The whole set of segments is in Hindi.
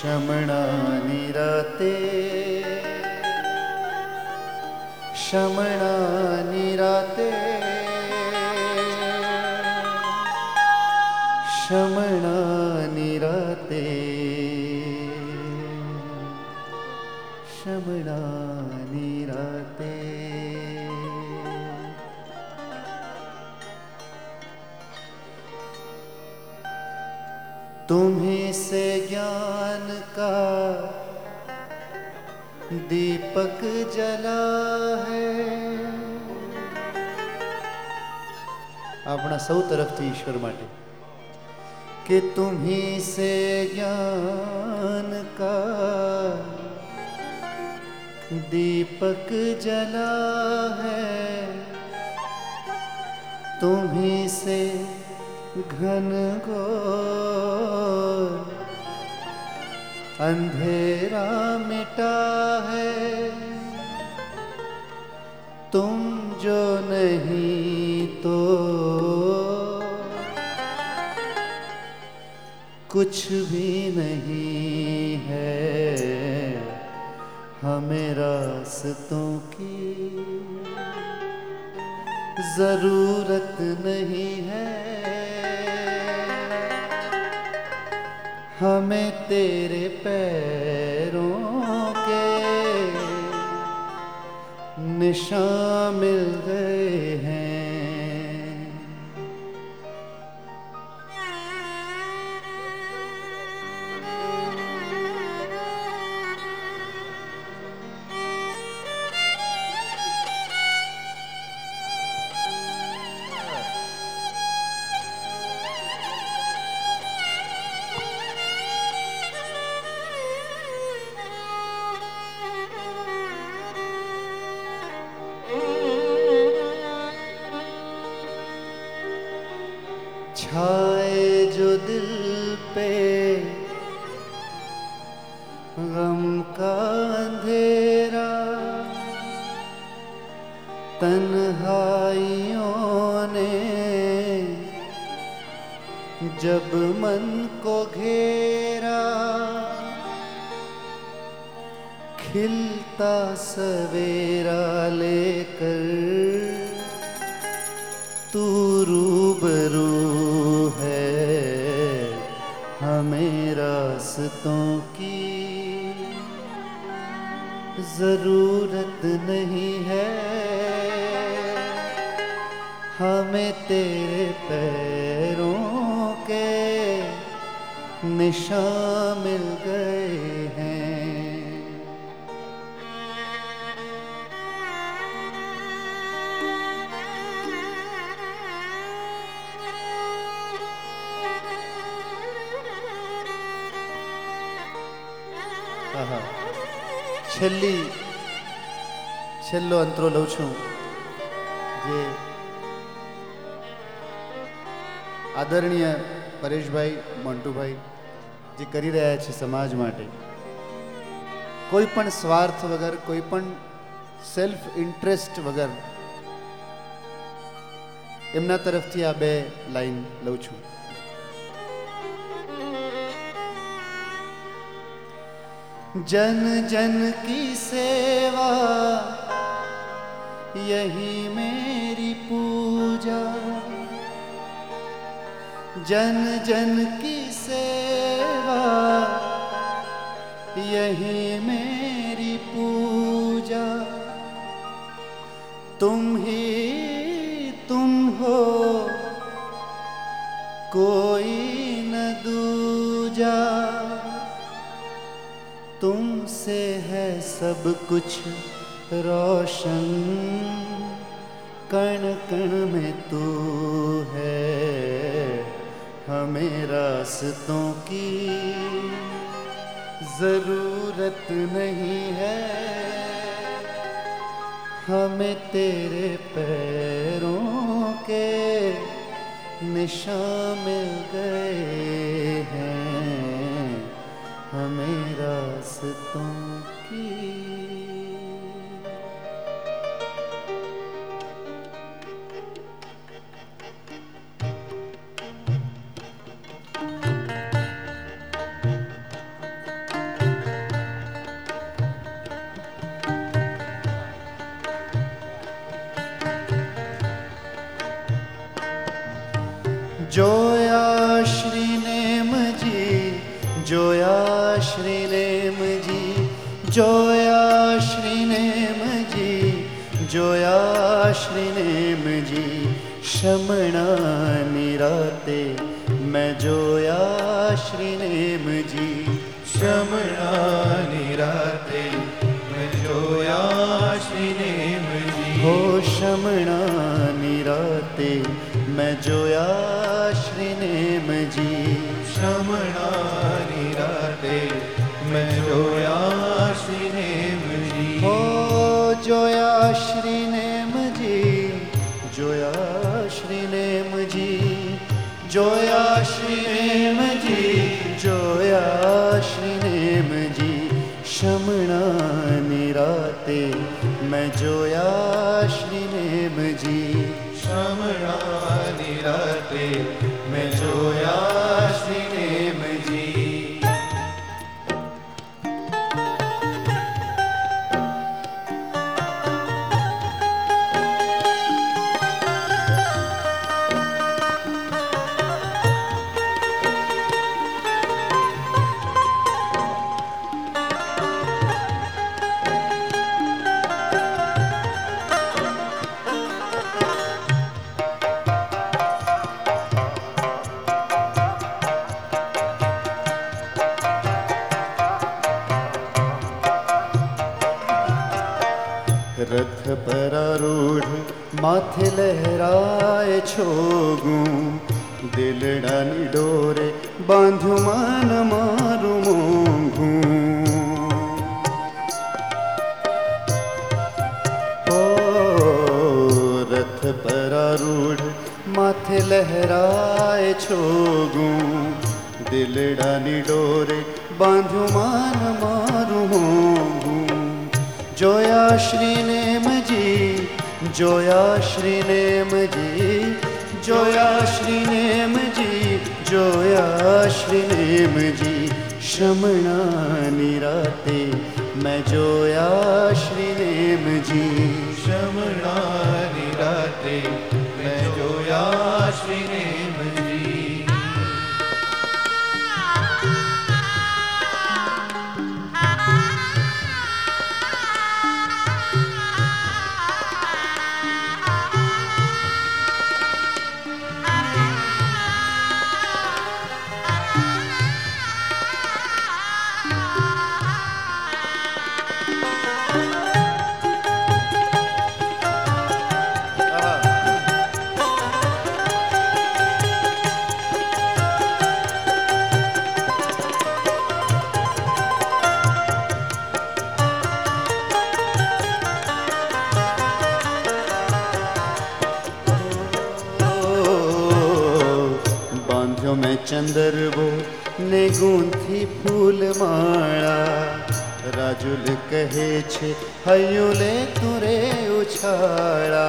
शमणा निराते शमणा निराते शमणा निराते शमणा निराते। तुम्हीं से ज्ञान का दीपक जला है। अपना सौ तरफ थी ईश्वर माटे कि तुम्हीं से ज्ञान का दीपक जला है। तुम्हीं से घन घोर अंधेरा मिटा है। तुम जो नहीं तो कुछ भी नहीं है। हमें रास्तों की जरूरत नहीं है। हमें तेरे पैरों के निशान मिल गए हैं। छाए जो दिल पे गम का अंधेरा, तन्हाइयों ने जब मन को घेरा, खिलता सवेरा लेकर तू रूबरू है। हमें रास्तों की जरूरत नहीं है। हमें तेरे पैरों के निशान मिल गए हैं। છેલ્લો અંતરો લઉં છું જે આદરણીય પરેશભાઈ મોન્ટુભાઈ જે કરી રહ્યા છે સમાજ માટે, કોઈ પણ સ્વાર્થ વગર, કોઈ પણ સેલ્ફ ઇન્ટરેસ્ટ વગર, એમના તરફથી આ બે લાઈન લઉં છું। जन जन की सेवा यही मेरी पूजा, जन जन की सेवा यही मेरी पूजा। तुम ही तुम हो, कोई न दूजा। तुमसे है सब कुछ रोशन, कण कण में तू है। हमें रास्तों की जरूरत नहीं है। हमें तेरे पैरों के निशान मिल गए हैं। हमें रास्तों की श्री नेम जी, जोया श्री नेम जी, जोया श्री नेम जी। शमणा निराते मैं जोया श्री नेम जी, शमणा निराते मैं जोया श्री नेम जी। हो शमणा निराते मैं जोया श्री नेम जी, शमणा निराते मैं जोया श्री नेम जी। हो जोया श्री नेम जी, जोया श्री नेम जी, जोया श्री नेम जी, जोया श्री नेम जी। शमणा निराते मैं जोया श्री नेम जी, शमणा निराते मैं जोया श्री नेम जी। रथ पर आरूढ़ माथे लहराए छोगू, दिलड़ा निडोरे बांधु मान मारू मोंघू। ओ रथ पर आरूढ़ माथे लहराए छोगू, दिलड़ा निडोरे बांधु मान मारू मोंघू। जोया श्री नेम जी, जोया श्री नेम जी, जोया श्री नेम जी, जोया श्री नेम जी। शमणा निराते मैं जोया श्री नेम जी, शमणा निराते मैं जोया श्री नेम जी। मैं चंदर वो ने गूंथी फूल माला, राजुल कहे छे हयुले तुरे उछाड़ा।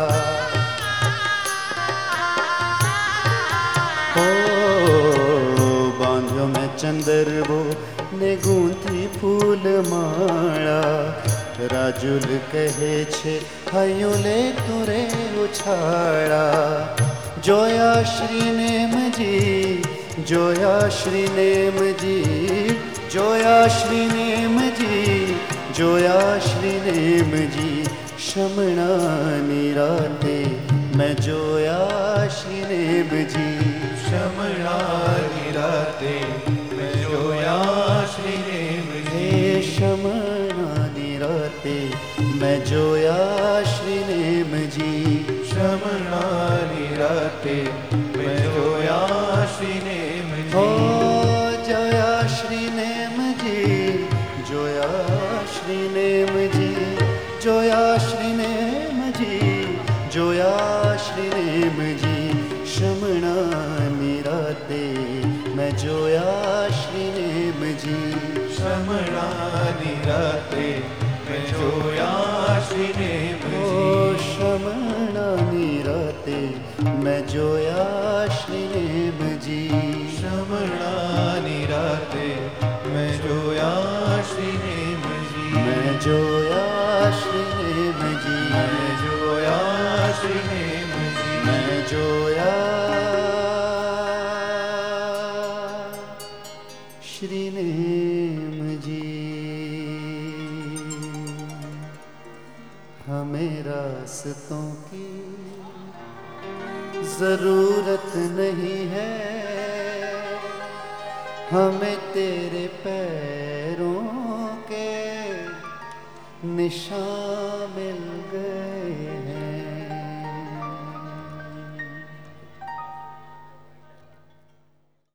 ओ बांध्यो मैं चंदर वो ने गूंथी फूल माला, राजुल कहे छे हयुले तुरे उछाड़ा। जोया श्री नेम जी, जोया श्री नेम जी, जोया श्री नेम जी, जोया श्री नेम जी। शमणा निराते मैं जोया श्री नेम जी, शमणा निराते मैं जोया श्री नेम जी। शमणा निराते मैं जोया श्री नेम जी, शमणा निराते मैं जोया श्री नेम जी। ओ जोया श्री नेम जी, जोया श्री नेम जी, जोया श्री नेम जी, जोया श्री नेम जी। शमणा निराते मैं जोया श्री नेम जी, शमणा निराते मैं जोया श्री नेम जी। ओ शमणा निराते मैं जोया श्री नेम जी, शमणा निराते मैं जोया श्री नेम जी। मैं जोया श्री नेम जी, मैं जोया श्री नेम जी। मैं जोया श्री नेम जी। हमें रास्तों की जरूरत नहीं है, हमें तेरे पैरों के निशान मिल गए।